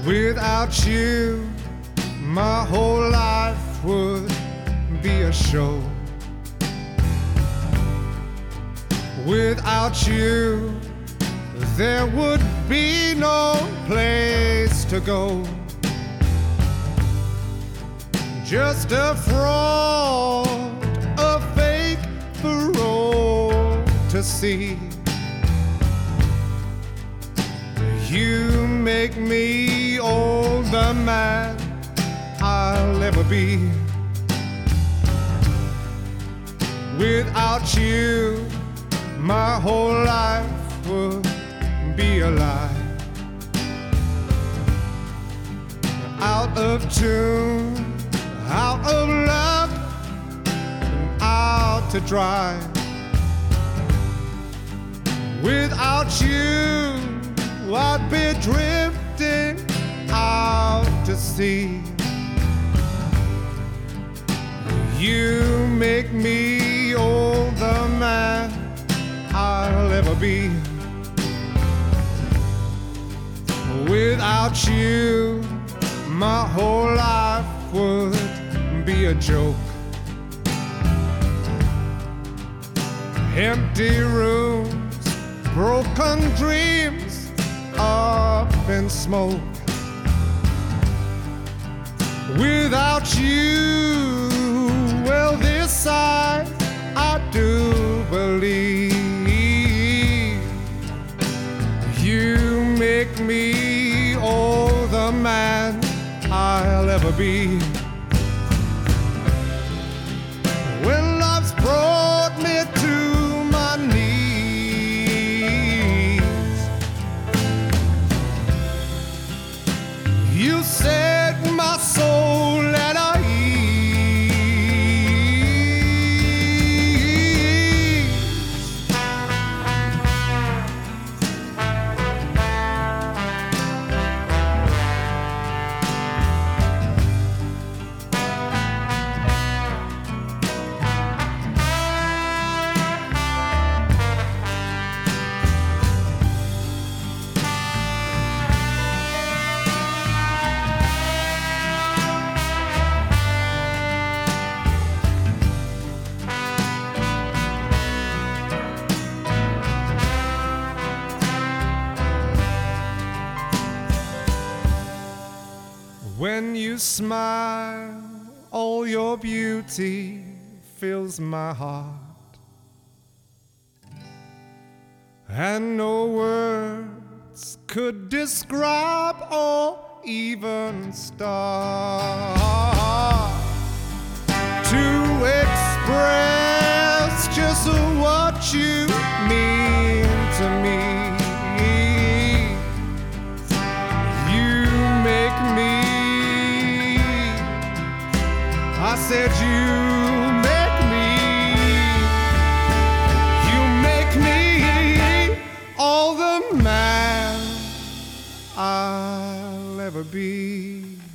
Without you, my whole life would be a show. Without you, there would be no place to go. Just a fraud, a fake for all to see. You make me all the man I'll ever be. Without you, my whole life would be a lie. Out of tune, out of love, and out to dry. Without you, I'd be drifting out to sea. You make me all the man I'll ever be. Without you, my whole life would be a joke. Empty rooms, broken dreams, up in smoke. Without you, well, this I do believe. You make me all the man I'll ever be. When love's brought me to my knees, you set my soul at when you smile, all your beauty fills my heart, and no words could describe or even start to express just what you mean to me. I said you make me all the man I'll ever be.